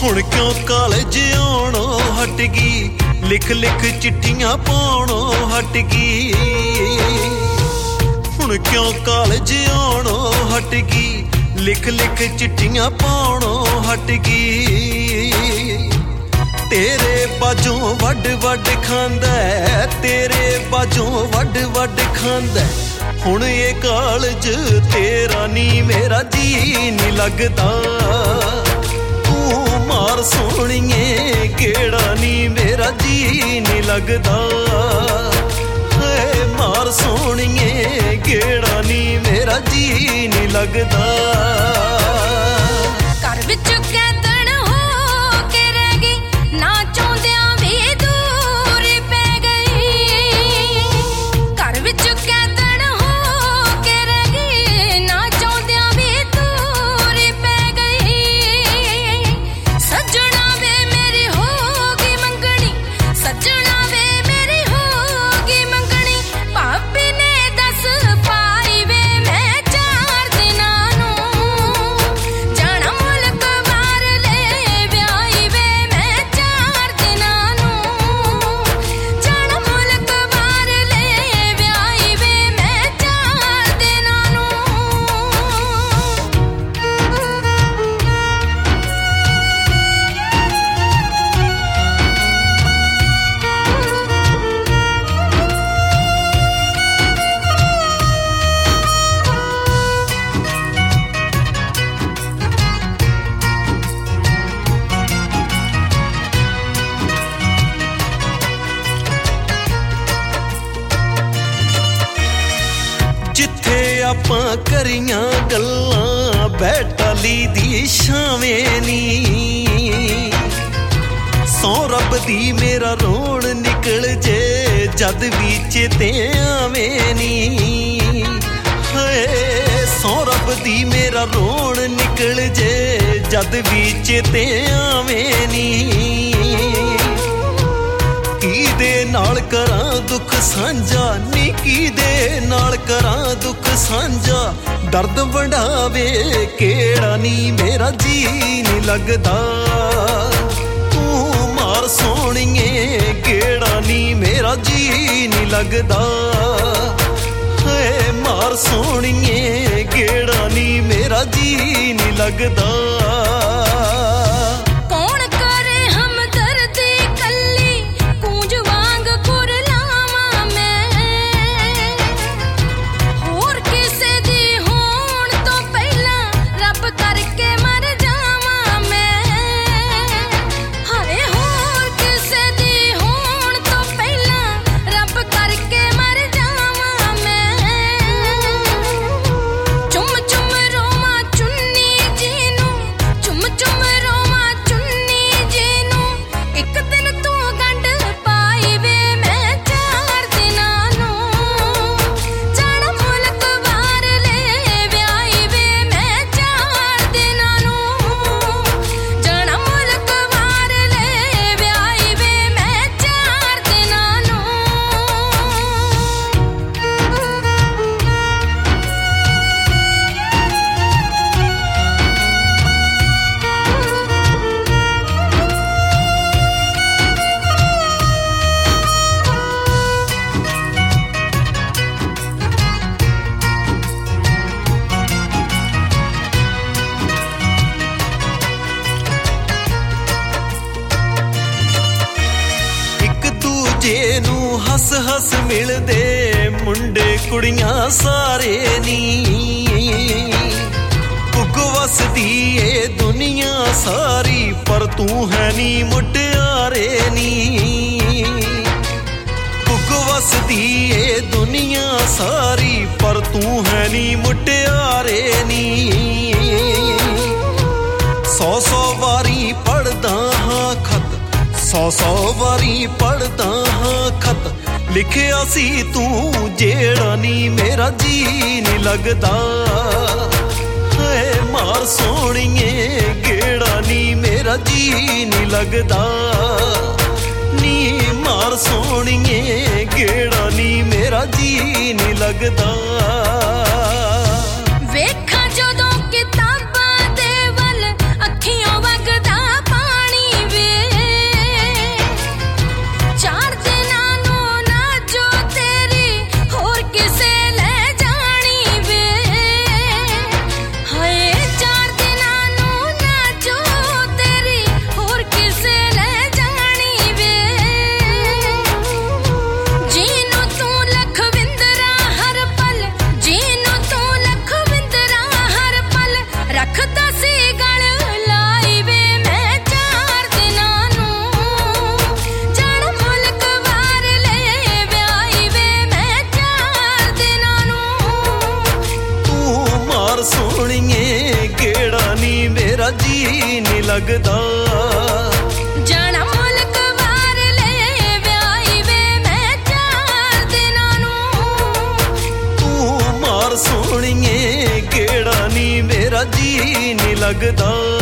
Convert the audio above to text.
ਹੁਣ ਕਿਉਂ ਕਾਲਜ ਆਉਣੋਂ ਹਟ ਗਈ ਲਿਖ ਲਿਖ ਚਿੱਠੀਆਂ ਪਾਉਣੋਂ ਹਟ ਗਈ ਹੁਣ ਕਿਉਂ ਕਾਲਜ ਆਉਣੋਂ ਹਟ ਗਈ ਲਿਖ ਲਿਖ ਚਿੱਠੀਆਂ ਪਾਉਣੋਂ ਹਟ ਗਈ ਤੇਰੇ ਬਾਝੋਂ ਵੱਡ ਵੱਡ ਖਾਂਦਾ ਤੇਰੇ ਬਾਝੋਂ ਵੱਡ ਵੱਡ ਖਾਂਦਾ ਹੁਣ ਇਹ ਕਾਲਜ ਤੇਰਾ ਨੀ ਮੇਰਾ ਜੀ ਨੀ ਲੱਗਦਾ ਤੂੰ ਮਾਰ ਸੋਹਣੀਏ ਕਿਹੜਾ ਨੀ ਮੇਰਾ ਜੀ ਨੀ ਲੱਗਦਾ ਹੇ ਮਾਰ ਸੋਹਣੀਏ ਕਿਹੜਾ ਨੀ ਮੇਰਾ ਜੀ ਨੀ ਲੱਗਦਾ ਘਰ ਵਿੱਚ ਕੈਦਣ ਹੋ ਕੇ ਰਹਿ ਗਈ ਨਾ ਚਾਹੁੰਦਿਆਂ ਵੀ ਦੂਰ ਪੈ ਗਈ ਘਰ ਵਿੱਚ ਕੈਦਣ ਹੋ ਕੇ ਰਹਿ ਗਈ ਨਾ ਚਾਹੁੰਦਿਆਂ ਵੀ ਦੂਰ ਪੈ ਗਈ ਸੱਜਣਾ ਵੇ ਮੇਰੀ ਹੋ ਗਈ ਮੰਗਣੀ ਸੱਜਣਾ ਵੇ ਮੇਰੀ ਹੋ ਗਈ ਮੰਗਣੀ ਭਾਬੀ ਨੇ ਦੱਸ ਪਾਈ ਵੇ ਮੈਂ 4 ਦਿਨਾਂ ਨੂੰ ਜਾਣਾ ਮੁਲਕ ਬਾਹਰ ਲੈ ਵਿਆਹੀ ਵੇ ਮੈਂ 4 ਦਿਨਾਂ ਨੂੰ ਜਾਣਾ ਮੁਲਕ ਬਾਹਰ ਲੈ ਵਿਆਹੀ ਵੇ ਮੈਂ 4 ਦਿਨਾਂ ਨੂੰ ਜਿੱਥੇ ਆਪਾਂ ਕਰੀਆਂ ਗੱਲਾਂ ਬੈਠਾਲੀ ਦੀ ਛਾਵੇਂ ਨੀ ਸੌ ਰੱਬ ਦੀ ਮੇਰਾ ਰੋਣ ਨਿਕਲ ਜੇ ਜਦ ਵੀ ਚੇਤੇ ਆਵੇਂ ਨੀ ਹਏ ਸੌ ਰੱਬ ਦੀ ਮੇਰਾ ਰੋਣ ਨਿਕਲ ਜੇ ਜਦ ਵੀ ਚੇਤੇ ਆਵੇਂ ਨੀ ਕਿਹਦੇ ਨਾਲ ਕਰਾਂ ਦੁੱਖ ਸਾਂਝਾ ਨੀ ਕਿਹਦੇ ਨਾਲ ਕਰਾਂ ਦੁੱਖ ਸਾਂਝਾ ਦਰਦ ਵੰਡਾਵੇ ਕਿਹੜਾ ਨੀ ਮੇਰਾ ਜੀ ਨੀ ਲੱਗਦਾ ਤੂੰ ਮਾਰ ਸੋਹਣੀਏ ਕਿਹੜਾ ਨੀ ਮੇਰਾ ਜੀ ਨੀ ਲੱਗਦਾ ਹਏ ਮਾਰ ਸੋਹਣੀਏ ਕਿਹੜਾ ਨੀ ਮੇਰਾ ਜੀ ਨੀ ਲੱਗਦਾ ਹੱਸ ਹੱਸ ਮਿਲਦੇ ਮੁੰਡੇ ਕੁੜੀਆਂ ਸਾਰੇ ਨੀ ਕੁੱਗ ਵਸਦੀ ਏ ਦੁਨੀਆ ਸਾਰੀ ਪਰ ਤੂੰ ਹੈ ਨੀ ਮੁਟਿਆਰੇ ਨੀ ਕੁੱਗ ਵਸਦੀ ਏ ਦੁਨੀਆ ਸਾਰੀ ਪਰ ਤੂੰ ਹੈ ਨੀ ਮੁਟਿਆਰੇ ਨੀ 100 ਵਾਰੀ ਪੜਦਾ ਹਾਂ ਖਤ 100 ਵਾਰੀ ਪੜਦਾ ਹਾਂ ਖਤ ਲਿਖਿਆ ਸੀ ਤੂੰ ਜਿਹੜਾ ਨੀ ਮੇਰਾ ਜੀ ਨੀ ਲੱਗਦਾ ਹਏ ਮਾਰ ਸੋਹਣੀਏ ਕਿਹੜਾ ਨੀ ਮੇਰਾ ਜੀ ਨੀ ਲੱਗਦਾ ਨੀ ਮਾਰ ਸੋਹਣੀਏ ਕਿਹੜਾ ਨੀ ਮੇਰਾ ਜੀ ਨੀ ਲੱਗਦਾ ਵੇਖਾਂ ਜਦੋਂ ਕਿਤਾਬਾਂ ਦੇ ਵੱਲ ਅੱਖੀਆਂ ਵਗਦਾ ਪਾਣੀ ਮਾਰ ਸੋਹਣੀਏ ਗੇੜਾ ਨੀ ਮੇਰਾ ਜੀ ਨੀ ਲੱਗਦਾ ਜਾਣਾ ਮੁਲਕ ਵਾਰ ਲੈ ਵਿਆਹੀ ਵੇ ਮੈਂ 4 ਦਿਨਾਂ ਨੂੰ ਤੂੰ ਮਾਰ ਸੋਹਣੀਏ ਗੇੜਾ ਨੀ ਮੇਰਾ ਜੀ ਨੀ ਲੱਗਦਾ